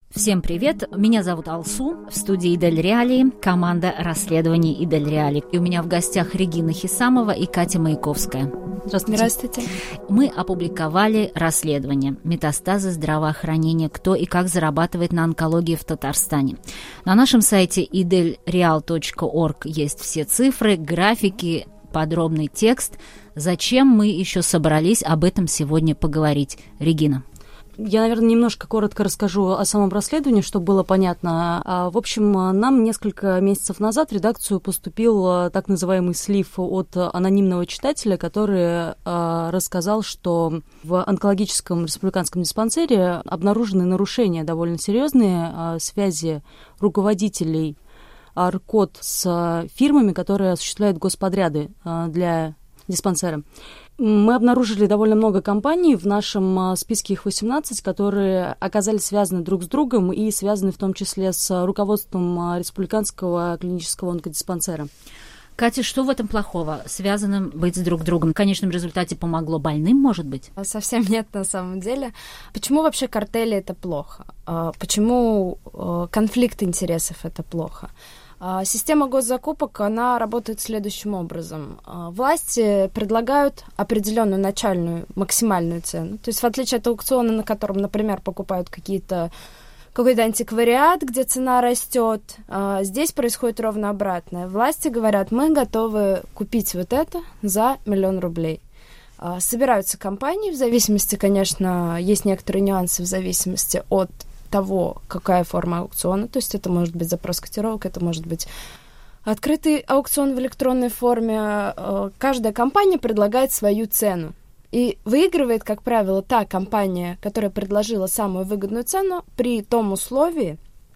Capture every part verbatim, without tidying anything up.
Всем привет, меня зовут Алсу, в студии Идель Реалии, команда расследований Идель Реалии. И у меня в гостях Регина Хисамова и Катя Маяковская. Здравствуйте. Здравствуйте. Мы опубликовали расследование «Метастазы здравоохранения. Кто и как зарабатывает на онкологии в Татарстане». На нашем сайте идель реал точка орг есть все цифры, графики, подробный текст. Зачем мы еще собрались об этом сегодня поговорить? Регина. Я, наверное, немножко коротко расскажу о самом расследовании, чтобы было понятно. В общем, нам несколько месяцев назад в редакцию поступил так называемый слив от анонимного читателя, который рассказал, что в онкологическом республиканском диспансере обнаружены нарушения довольно серьезные, связи руководителей АРКОД с фирмами, которые осуществляют господряды для диспансера. Мы обнаружили довольно много компаний, в нашем списке их восемнадцать, которые оказались связаны друг с другом и связаны в том числе с руководством республиканского клинического онкодиспансера. Катя, что в этом плохого? Связанным быть с друг другом? В конечном результате помогло больным, может быть? Совсем нет на самом деле. Почему вообще картели это плохо? Почему конфликт интересов это плохо? Система госзакупок, она работает следующим образом. Власти предлагают определенную начальную максимальную цену. То есть в отличие от аукциона, на котором, например, покупают какие-то, какой-то антиквариат, где цена растет, здесь происходит ровно обратное. Власти говорят, мы готовы купить вот это за миллион рублей. Собираются компании, в зависимости, конечно, есть некоторые нюансы в зависимости от того, какая форма аукциона, то есть это может быть запрос котировок, это может быть открытый аукцион в электронной форме. Каждая компания предлагает свою цену. И выигрывает, как правило, та компания, которая предложила самую выгодную цену при том условии,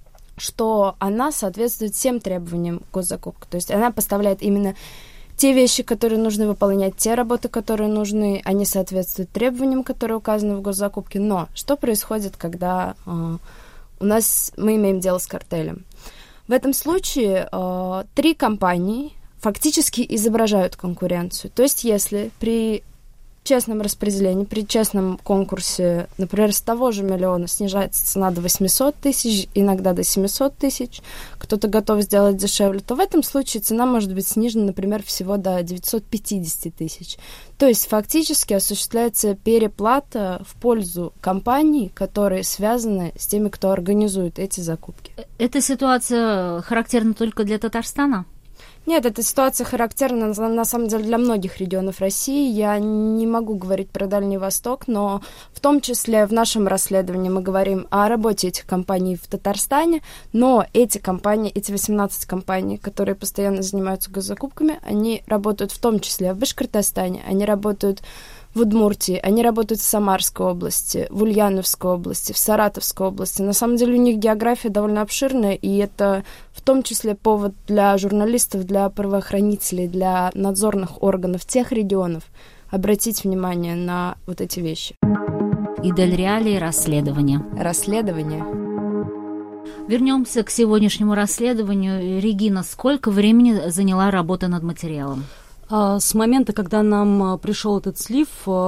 что она соответствует всем требованиям госзакупки. То есть она поставляет именно те вещи, которые нужно выполнять, те работы, которые нужны, они соответствуют требованиям, которые указаны в госзакупке. Но что происходит, когда э, у нас мы имеем дело с картелем? В этом случае э, три компании фактически изображают конкуренцию. То есть если при честном распределении, при честном конкурсе, например, с того же миллиона снижается цена до восемьсот тысяч, иногда до семьсот тысяч, кто-то готов сделать дешевле, то в этом случае цена может быть снижена, например, всего до девятьсот пятьдесят тысяч. То есть фактически осуществляется переплата в пользу компаний, которые связаны с теми, кто организует эти закупки. Эта ситуация характерна только для Татарстана? Нет, эта ситуация характерна, на, на самом деле, для многих регионов России. Я не могу говорить про Дальний Восток, но в том числе в нашем расследовании мы говорим о работе этих компаний в Татарстане, но эти компании, эти восемнадцать компаний, которые постоянно занимаются госзакупками, они работают в том числе в Башкортостане, они работают в Удмуртии, они работают в Самарской области, в Ульяновской области, в Саратовской области. На самом деле у них география довольно обширная, и это в том числе повод для журналистов, для правоохранителей, для надзорных органов тех регионов обратить внимание на вот эти вещи. Идель Реалии расследование. Расследование. Вернемся к сегодняшнему расследованию. Регина, сколько времени заняла работа над материалом? С момента, когда нам пришел этот слив,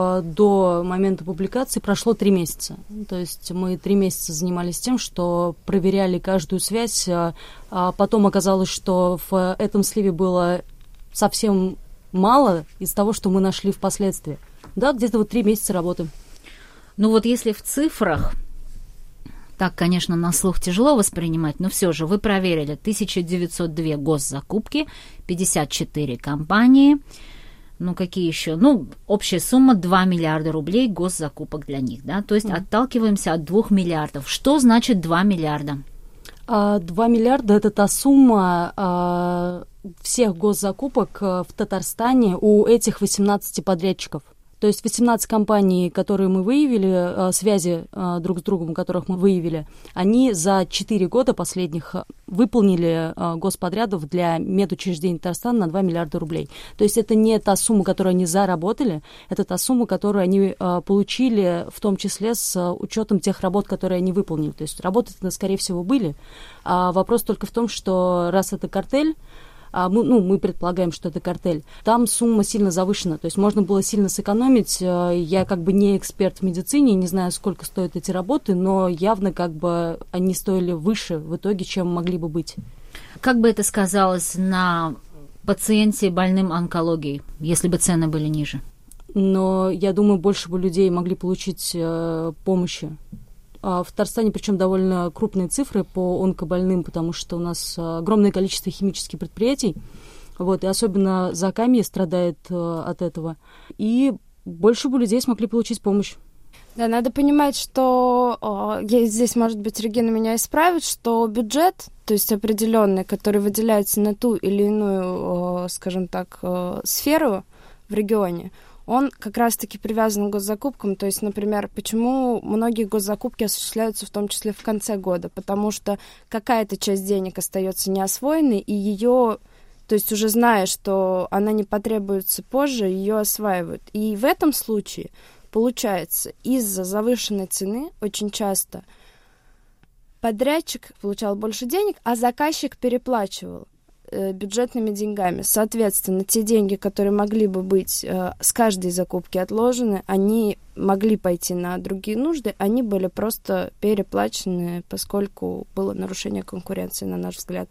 до момента публикации прошло три месяца. То есть мы три месяца занимались тем, что проверяли каждую связь. А потом оказалось, что в этом сливе было совсем мало из того, что мы нашли впоследствии. Да, где-то вот три месяца работы. Ну вот если в цифрах, так, конечно, на слух тяжело воспринимать, но все же вы проверили тысяча девятьсот два госзакупки, пятьдесят четыре компании, ну какие еще? Ну, общая сумма два миллиарда рублей госзакупок для них, да, то есть mm. отталкиваемся от двух миллиардов. Что значит два миллиарда? два миллиарда – это та сумма а, всех госзакупок в Татарстане у этих восемнадцати подрядчиков. То есть восемнадцать компаний, которые мы выявили, связи друг с другом, которых мы выявили, они за четыре года последних выполнили господрядов для медучреждений Татарстана на два миллиарда рублей. То есть это не та сумма, которую они заработали, это та сумма, которую они получили, в том числе с учетом тех работ, которые они выполнили. То есть работы, скорее всего, были. А вопрос только в том, что раз это картель, а мы, ну, мы предполагаем, что это картель, там сумма сильно завышена, то есть можно было сильно сэкономить. Я как бы не эксперт в медицине, не знаю, сколько стоят эти работы, но явно как бы они стоили выше в итоге, чем могли бы быть. Как бы это сказалось на пациенте больным онкологией, если бы цены были ниже? Но я думаю, больше бы людей могли получить э, помощи. А в Татарстане, причем довольно крупные цифры по онкобольным, потому что у нас огромное количество химических предприятий, вот, и особенно Закамье страдает э, от этого. И больше бы людей смогли получить помощь. Да, надо понимать, что э, здесь, может быть, Регина меня исправит, что бюджет, то есть определенный, который выделяется на ту или иную, э, скажем так, э, сферу в регионе, он как раз-таки привязан к госзакупкам. То есть, например, почему многие госзакупки осуществляются в том числе в конце года? Потому что какая-то часть денег остается неосвоенной, и ее, то есть уже зная, что она не потребуется позже, ее осваивают. И в этом случае, получается, из-за завышенной цены очень часто подрядчик получал больше денег, а заказчик переплачивал бюджетными деньгами. Соответственно, те деньги, которые могли бы быть э, с каждой закупки отложены, они могли пойти на другие нужды, они были просто переплачены, поскольку было нарушение конкуренции, на наш взгляд.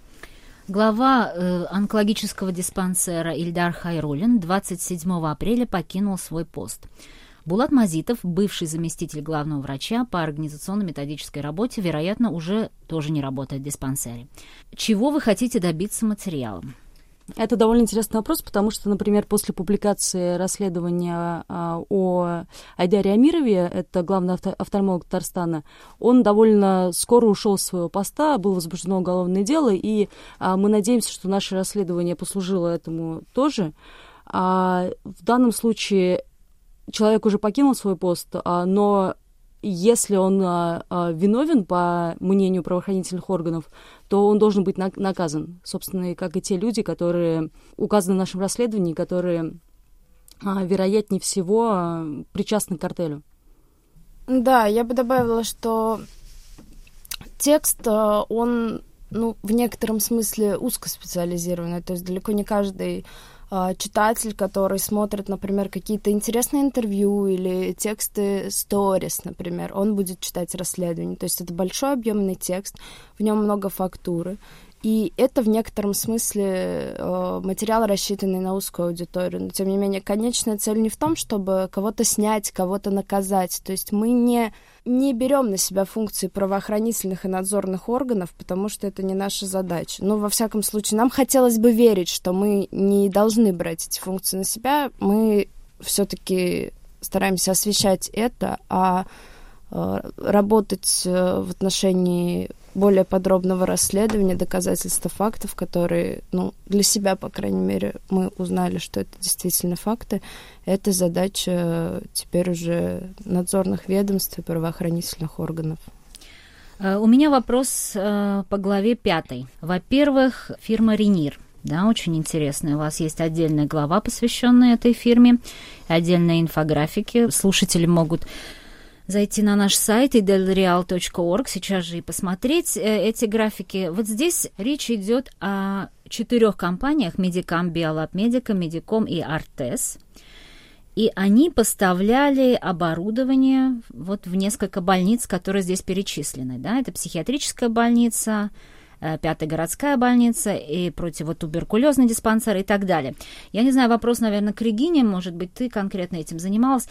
Глава э, онкологического диспансера Ильдар Хайруллин двадцать седьмого апреля покинул свой пост. Булат Мазитов, бывший заместитель главного врача по организационно-методической работе, вероятно, уже тоже не работает в диспансере. Чего вы хотите добиться материалом? Это довольно интересный вопрос, потому что, например, после публикации расследования а, о Айдаре Амирове, это главный офтальмолог Татарстана, он довольно скоро ушел с своего поста, было возбуждено уголовное дело, и а, мы надеемся, что наше расследование послужило этому тоже. А, в данном случае человек уже покинул свой пост, но если он виновен, по мнению правоохранительных органов, то он должен быть наказан. Собственно, как и те люди, которые указаны в нашем расследовании, которые, вероятнее всего, причастны к картелю. Да, я бы добавила, что текст, он, ну, в некотором смысле узкоспециализированный, то есть далеко не каждый читатель, который смотрит, например, какие-то интересные интервью или тексты сторис, например, он будет читать расследование. То есть это большой объемный текст, в нем много фактуры. И это в некотором смысле э, материал, рассчитанный на узкую аудиторию. Но, тем не менее, конечная цель не в том, чтобы кого-то снять, кого-то наказать. То есть мы не, не берем на себя функции правоохранительных и надзорных органов, потому что это не наша задача. Но, во всяком случае, нам хотелось бы верить, что мы не должны брать эти функции на себя. Мы все-таки стараемся освещать это, а э, работать э, в отношении более подробного расследования, доказательства фактов, которые, ну, для себя, по крайней мере, мы узнали, что это действительно факты. Это задача теперь уже надзорных ведомств и правоохранительных органов. У меня вопрос по главе пятой. Во-первых, фирма «Ренир». Да, очень интересная. У вас есть отдельная глава, посвященная этой фирме, отдельные инфографики. Слушатели могут зайти на наш сайт и дел реал точка орг, сейчас же и посмотреть эти графики. Вот здесь речь идет о четырех компаниях: Медикам, Биолаб Медика, Медиком и Артес. И они поставляли оборудование вот в несколько больниц, которые здесь перечислены. Да? Это психиатрическая больница, Пятая городская больница и противотуберкулезный диспансер и так далее. Я не знаю, вопрос, наверное, к Регине, может быть, ты конкретно этим занималась.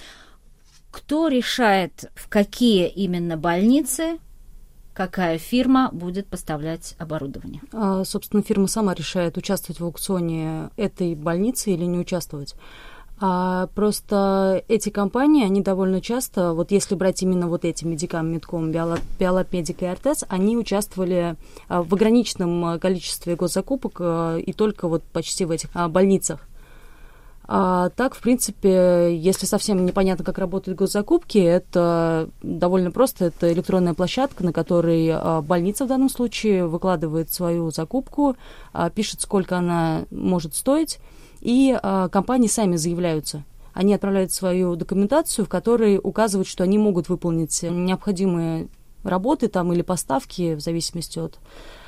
Кто решает, в какие именно больницы какая фирма будет поставлять оборудование? А, собственно, фирма сама решает, участвовать в аукционе этой больницы или не участвовать. А просто эти компании, они довольно часто, вот если брать именно вот эти Медикам, Медком, Биолаб Медика и Артес, они участвовали в ограниченном количестве госзакупок и только вот почти в этих больницах. А так, в принципе, если совсем непонятно, как работают госзакупки, это довольно просто. Это электронная площадка, на которой больница в данном случае выкладывает свою закупку, пишет, сколько она может стоить, и компании сами заявляются. Они отправляют свою документацию, в которой указывают, что они могут выполнить необходимые работы там, или поставки, в зависимости от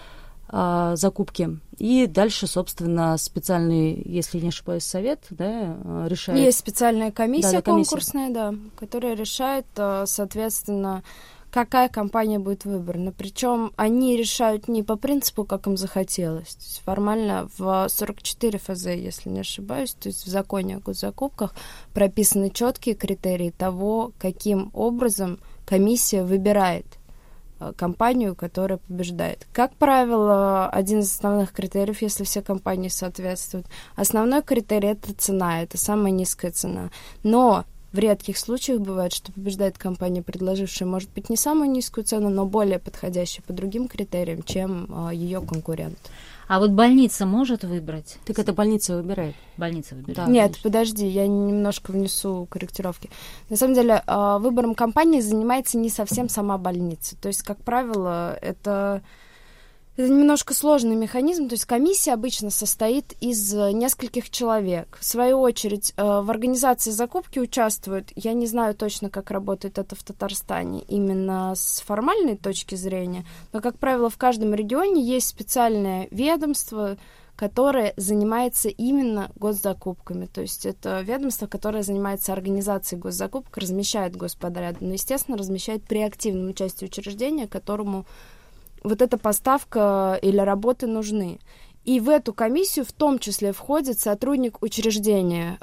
а, закупки. И дальше, собственно, специальный, если не ошибаюсь, совет, да, решает. Есть специальная комиссия, да, да, комиссия конкурсная, да, которая решает, соответственно, какая компания будет выбрана. Причем они решают не по принципу, как им захотелось. То есть формально в сорок четыре эф зэ, если не ошибаюсь, то есть в законе о госзакупках прописаны четкие критерии того, каким образом комиссия выбирает компанию, которая побеждает. Как правило, один из основных критериев, если все компании соответствуют, основной критерий — это цена, это самая низкая цена. Но в редких случаях бывает, что побеждает компания, предложившая, может быть, не самую низкую цену, но более подходящую по другим критериям, чем а, ее конкурент. А вот больница может выбрать? Так это больница выбирает. Больница выбирает. Да, Нет, конечно. Подожди, я немножко внесу корректировки. На самом деле, а, выбором компании занимается не совсем сама больница. То есть, как правило, это... Это немножко сложный механизм, то есть комиссия обычно состоит из нескольких человек. В свою очередь, в организации закупки участвуют, я не знаю точно, как работает это в Татарстане, именно с формальной точки зрения, но, как правило, в каждом регионе есть специальное ведомство, которое занимается именно госзакупками. То есть это ведомство, которое занимается организацией госзакупок, размещает господряды, но, естественно, размещает при активном участии учреждения, которому вот эта поставка или работы нужны. И в эту комиссию в том числе входит сотрудник учреждения,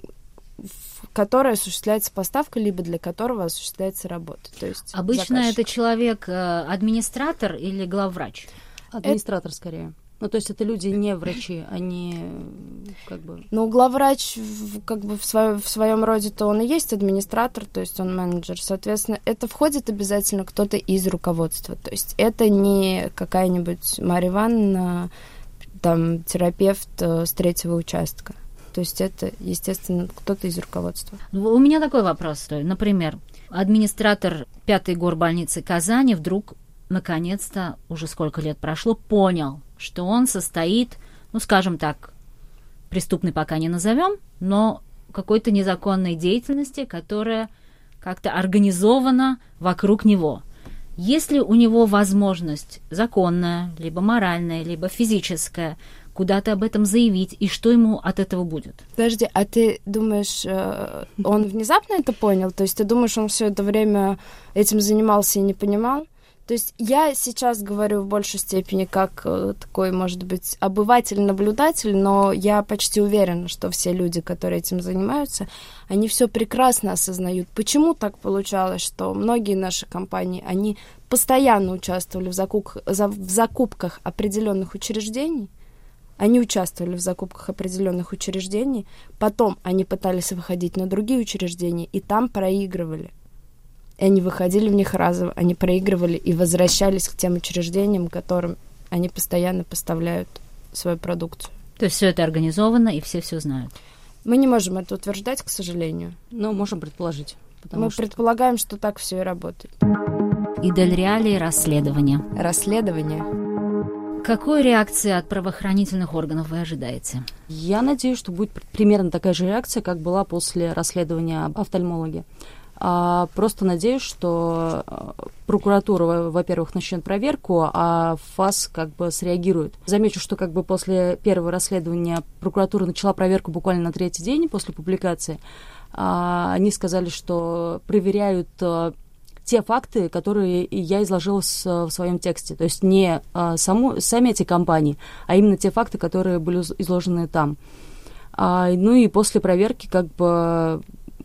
в которое осуществляется поставка, либо для которого осуществляется работа. То есть обычно заказчик. Это человек администратор или главврач? Администратор это... скорее. Ну, то есть это люди не врачи, они как бы... Ну, главврач как бы в, свое, в своем роде-то он и есть администратор, то есть он менеджер. Соответственно, это входит обязательно кто-то из руководства. То есть это не какая-нибудь Марья Ивановна, там, терапевт с третьего участка. То есть это, естественно, кто-то из руководства. У меня такой вопрос. Например, администратор пятой горбольницы Казани вдруг, наконец-то, уже сколько лет прошло, понял, что он состоит, ну, скажем так, преступной пока не назовем, но какой-то незаконной деятельности, которая как-то организована вокруг него. Есть ли у него возможность законная, либо моральная, либо физическая, куда-то об этом заявить, и что ему от этого будет? Подожди, а ты думаешь, он внезапно это понял? То есть ты думаешь, он все это время этим занимался и не понимал? То есть я сейчас говорю в большей степени как э, такой, может быть, обыватель-наблюдатель, но я почти уверена, что все люди, которые этим занимаются, они все прекрасно осознают. Почему так получалось, что многие наши компании, они постоянно участвовали в, закуп... в закупках определенных учреждений, они участвовали в закупках определенных учреждений, потом они пытались выходить на другие учреждения и там проигрывали. И они выходили в них разово, они проигрывали и возвращались к тем учреждениям, которым они постоянно поставляют свою продукцию. То есть все это организовано, и все все знают? Мы не можем это утверждать, к сожалению. Но можем предположить. Мы что... предполагаем, что так все и работает. Идель реалии расследования. Расследование. Какой реакции от правоохранительных органов вы ожидаете? Я надеюсь, что будет примерно такая же реакция, как была после расследования офтальмологии. А, просто надеюсь, что прокуратура, во-первых, начнет проверку, а ФАС как бы среагирует. Замечу, что как бы после первого расследования прокуратура начала проверку буквально на третий день после публикации. А, они сказали, что проверяют а, те факты, которые я изложила с, в своем тексте. То есть не а, саму, сами эти компании, а именно те факты, которые были изложены там. А, ну и после проверки как бы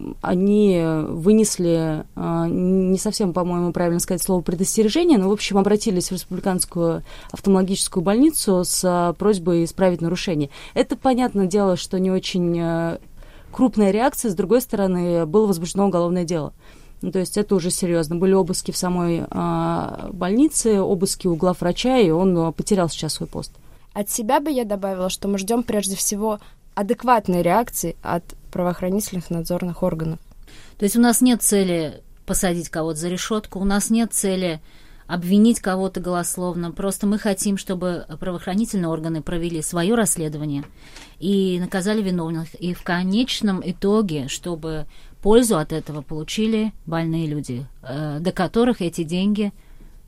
они вынесли, не совсем, по-моему, правильно сказать слово предостережение, но, в общем, обратились в Республиканскую офтальмологическую больницу с просьбой исправить нарушение. Это, понятное дело, что не очень крупная реакция, с другой стороны, было возбуждено уголовное дело. Ну, то есть это уже серьезно. Были обыски в самой больнице, обыски у главврача, и он потерял сейчас свой пост. От себя бы я добавила, что мы ждем прежде всего адекватной реакции от правоохранительных надзорных органов. То есть у нас нет цели посадить кого-то за решетку, у нас нет цели обвинить кого-то голословно. Просто мы хотим, чтобы правоохранительные органы провели свое расследование и наказали виновных. И в конечном итоге, чтобы пользу от этого получили больные люди, до которых эти деньги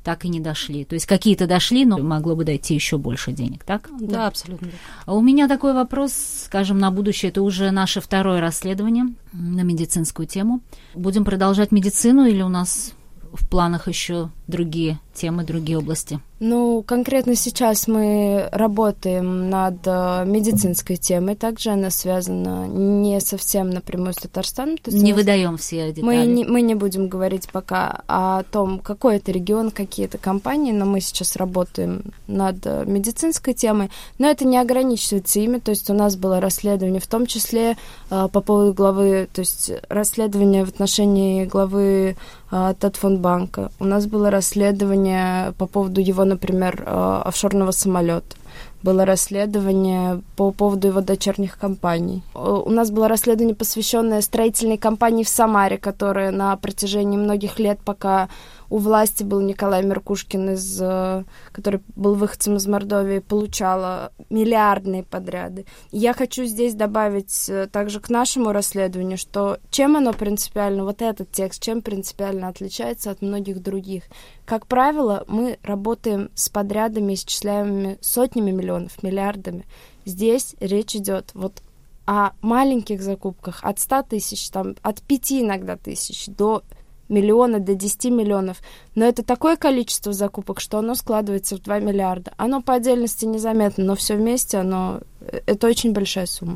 так и не дошли. То есть какие-то дошли, но могло бы дойти еще больше денег, так? Да, да. Абсолютно. А у меня такой вопрос, скажем, на будущее. Это уже наше второе расследование на медицинскую тему. Будем продолжать медицину или у нас в планах еще другие темы, другие области? Ну, конкретно сейчас мы работаем над э, медицинской темой. Также она связана не совсем напрямую с Татарстаном. То есть не нас... выдаем все детали. Мы не, мы не будем говорить пока о том, какой это регион, какие это компании, но мы сейчас работаем над э, медицинской темой. Но это не ограничивается ими. То есть у нас было расследование, в том числе э, по поводу главы, то есть расследование в отношении главы э, Татфонбанка. У нас было расследование по поводу его, например, офшорного самолета. Было расследование по поводу его дочерних компаний. У нас было расследование, посвященное строительной компании в Самаре, которая на протяжении многих лет, пока у власти был Николай Меркушкин, из, который был выходцем из Мордовии, получала миллиардные подряды. И я хочу здесь добавить также к нашему расследованию, что чем оно принципиально, вот этот текст, чем принципиально отличается от многих других. Как правило, мы работаем с подрядами, исчисляемыми сотнями миллионов, миллиардами. Здесь речь идет вот о маленьких закупках от ста тысяч, там, от пяти иногда тысяч до миллиона, до десяти миллионов. Но это такое количество закупок, что оно складывается в два миллиарда. Оно по отдельности незаметно, но все вместе оно... это очень большая сумма.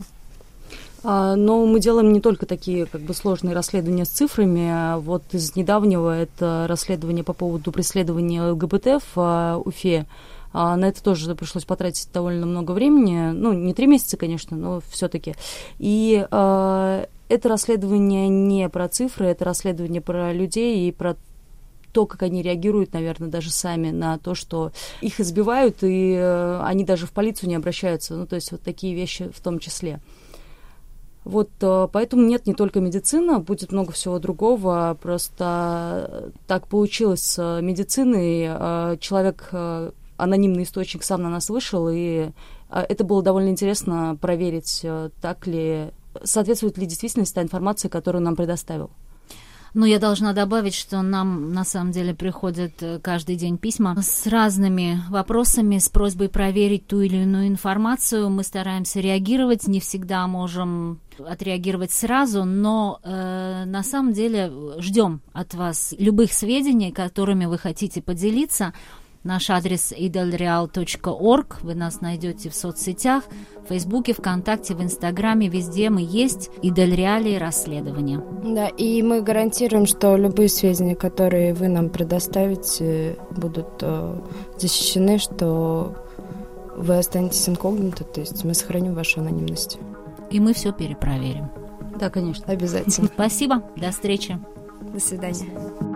Но мы делаем не только такие как бы сложные расследования с цифрами. Вот из недавнего это расследование по поводу преследования ЛГБТ в Уфе. На это тоже пришлось потратить довольно много времени. Ну, не три месяца, конечно, но все-таки. И э, это расследование не про цифры, это расследование про людей и про то, как они реагируют, наверное, даже сами на то, что их избивают, и э, они даже в полицию не обращаются. Ну, то есть вот такие вещи в том числе. Вот, поэтому нет, не только медицина, будет много всего другого. Просто так получилось с медициной. Человек, анонимный источник, сам на нас вышел, и это было довольно интересно проверить, так ли, соответствует ли действительности та информация, которую нам предоставил. Ну, я должна добавить, что нам, на самом деле, приходят каждый день письма с разными вопросами, с просьбой проверить ту или иную информацию. Мы стараемся реагировать, не всегда можем отреагировать сразу, но э, на самом деле ждем от вас любых сведений, которыми вы хотите поделиться. Наш адрес idelreal точка org. Вы нас найдете в соцсетях, в Фейсбуке, ВКонтакте, в Инстаграме. Везде мы есть. Идельреалии расследования. Да, и мы гарантируем, что любые сведения, которые вы нам предоставите, будут э, защищены, что вы останетесь инкогнито, то есть мы сохраним вашу анонимность. И мы все перепроверим. Да, конечно. Обязательно. Спасибо. До встречи. До свидания.